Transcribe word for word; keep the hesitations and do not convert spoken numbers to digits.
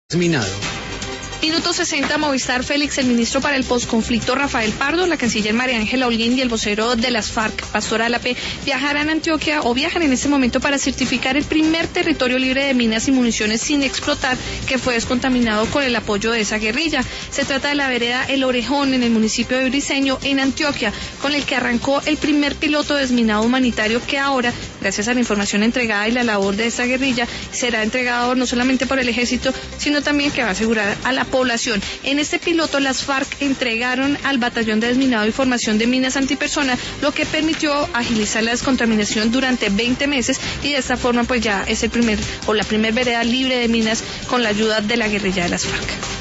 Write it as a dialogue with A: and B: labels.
A: Minado.
B: Minuto sesenta, Movistar. Félix, el ministro para el posconflicto Rafael Pardo, la canciller María Ángela Holguín y el vocero de las FARC, Pastor Álave, viajarán a Antioquia o viajan en este momento para certificar el primer territorio libre de minas y municiones sin explotar que fue descontaminado con el apoyo de esa guerrilla. Se trata de la vereda El Orejón en el municipio de Briceño, en Antioquia, con el que arrancó el primer piloto desminado humanitario que ahora, gracias a la información entregada y la labor de esa guerrilla, será entregado no solamente por el ejército, sino también que va a asegurar a la población. En este piloto, las FARC entregaron al batallón de desminado y formación de minas antipersona, lo que permitió agilizar la descontaminación durante veinte meses y de esta forma pues ya es el primer o la primer vereda libre de minas con la ayuda de la guerrilla de las FARC.